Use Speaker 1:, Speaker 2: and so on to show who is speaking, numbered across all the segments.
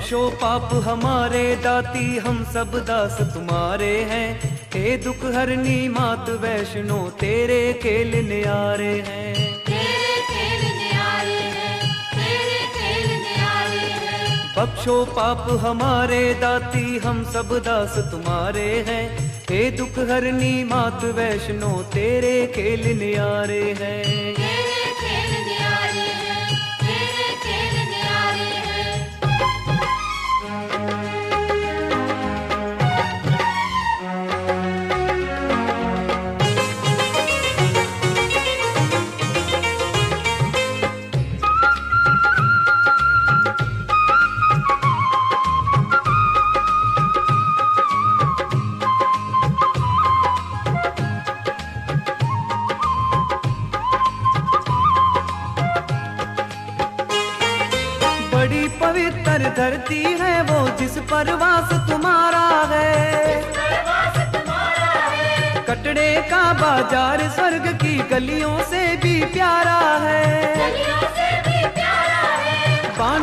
Speaker 1: बख्शो पाप हमारे दाती, हम सब दास तुम्हारे हैं। हे दुख हरनी मात वैष्णो, तेरे खेल न्यारे हैं।
Speaker 2: तेरे खेल न्यारे हैं, तेरे खेल न्यारे हैं।
Speaker 1: बख्शो पाप हमारे दाती, हम सब दास तुम्हारे हैं। हे दुख हरनी मात वैष्णो, तेरे खेल न्यारे हैं।
Speaker 2: तेरे खेल न्यारे हैं, तेरे खेल न्यारे हैं।
Speaker 1: बड़ी पवित्र धरती है वो, जिस पर वास तुम्हारा है।
Speaker 2: परवास तुम्हारा है,
Speaker 1: कटड़े का बाजार स्वर्ग की गलियों से भी प्यारा है।
Speaker 2: गलियों से भी प्यारा है।
Speaker 1: बाण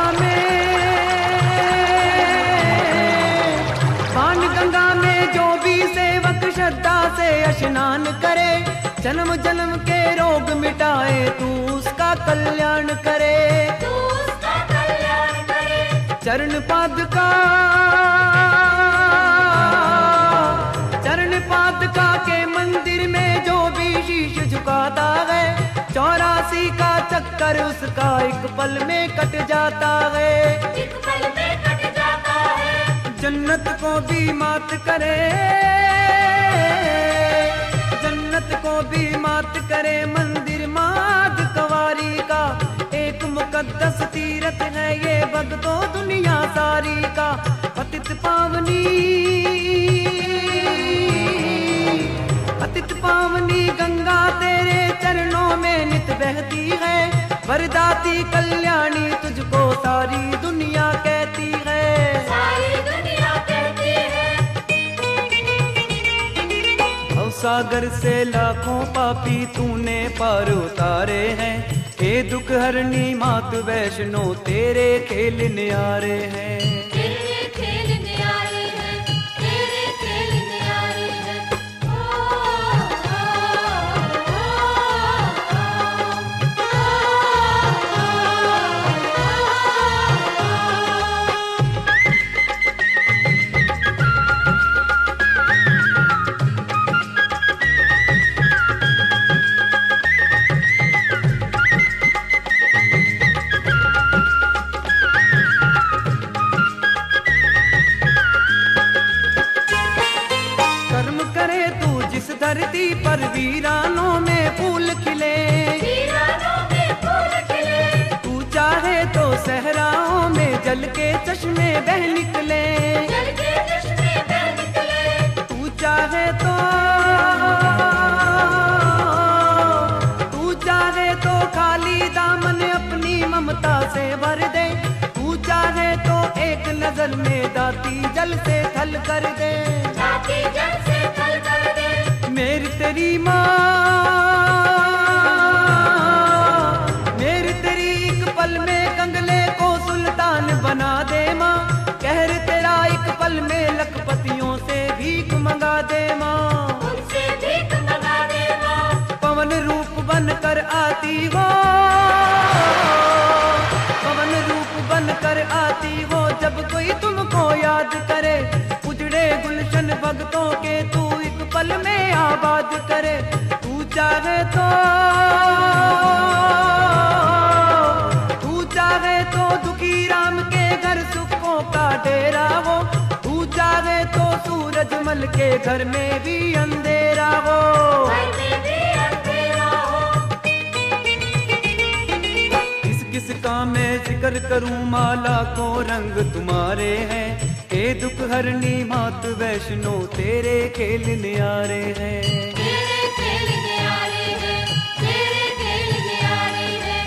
Speaker 1: गंगा में जो भी सेवक श्रद्धा से स्नान करे, जन्म जन्म के रोग मिटाए, तू उसका कल्याण करे।
Speaker 2: तू उसका कल्याण करे।
Speaker 1: चरण पादुका के मंदिर में जो भी शीश झुकाता है, 84 का चक्कर उसका एक पल में कट जाता है।
Speaker 2: एक पल में कट जाता है।
Speaker 1: जन्नत को भी मात करे, जन्नत को भी मात करे मंदिर माद कवारी का। एक मुकद्दस तीरथ है ये भक्तों दुनिया सारी का। पतित पावनी गंगा तेरे चरणों में नित बहती है। वरदाती कल्याणी तुझको सारी दुनिया कहती है।
Speaker 2: सारी दुनिया कहती है।
Speaker 1: सागर से लाखों पापी तूने पार उतारे हैं। हे दुख हरनी मात वैष्णो, तेरे खेल न्यारे हैं।
Speaker 2: तेरे खेल न्यारे हैं, तेरे खेल न्यारे हैं।
Speaker 1: धरती पर वीरानों में फूल खिले,
Speaker 2: वीरानों में फूल खिले।
Speaker 1: तू चाहे तो सहराओं में जल के चश्मे बह निकले।
Speaker 2: जल के चश्मे बह निकले।
Speaker 1: तू चाहे तो खाली दामन अपनी ममता से भर दे। तू चाहे तो एक नजर में दाती जल से थल कर दे।
Speaker 2: दाती जल से थल कर दे।
Speaker 1: मेरी तेरी माँ, मेरी तेरी एक पल में कंगले को सुल्तान बना दे माँ। कहर तेरा एक पल में लखपतियों से भीख मंगा दे माँ।
Speaker 2: उनसे भीख मंगा दे माँ।
Speaker 1: पवन रूप बन कर आती हो, पवन रूप बन कर आती हो। जब कोई तुमको याद करे, उजड़े गुलशन भक्तों के तू एक पल में आबाद करे। तू चाहे तो दुखी राम के घर सुखों का डेरा हो। तू चाहे तो सूरज मल के घर में भी अंधेरा हो।
Speaker 2: घर में भी अंधेरा हो।
Speaker 1: किस का मैं जिक्र करूं, माला को रंग तुम्हारे हैं। हे दुख हरनी मात वैष्णो, तेरे खेल न्यारे हैं।
Speaker 2: तेरे खेल न्यारे हैं, तेरे खेल न्यारे हैं।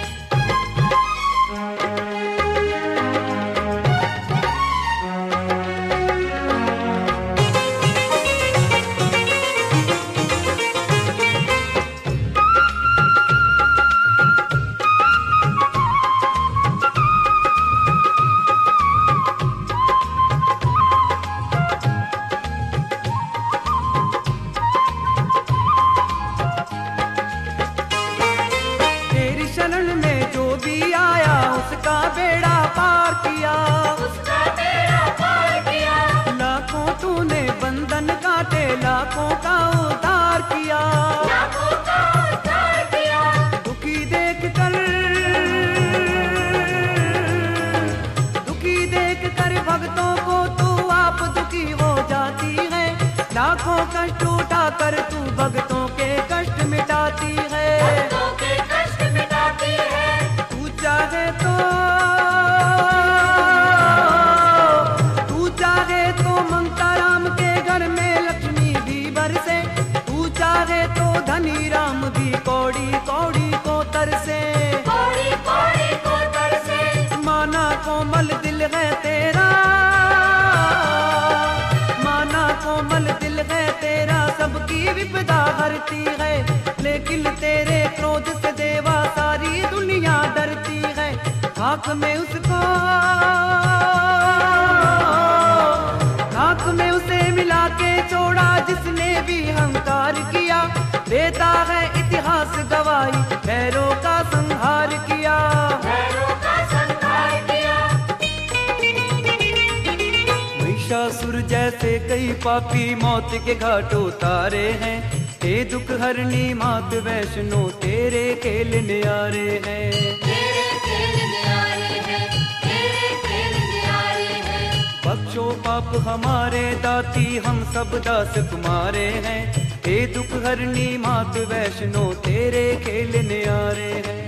Speaker 1: हारती है, लेकिन तेरे क्रोध से देवा सारी दुनिया डरती है। खाक में उसको, खाक में उसे मिला के छोड़ा जिसने भी अहंकार किया। देता है इतिहास गवाही, खैरों का संहार किया। महिषासुर जैसे कई पापी मौत के घाट उतारे हैं। हे दुख हरनी मात वैष्णो तेरे खेल न्यारे हैं। बख्शो पाप हमारे दाती, हम सब दास तुम्हारे हैं। हे दुख हरनी मात वैष्णो तेरे खेल न्यारे हैं।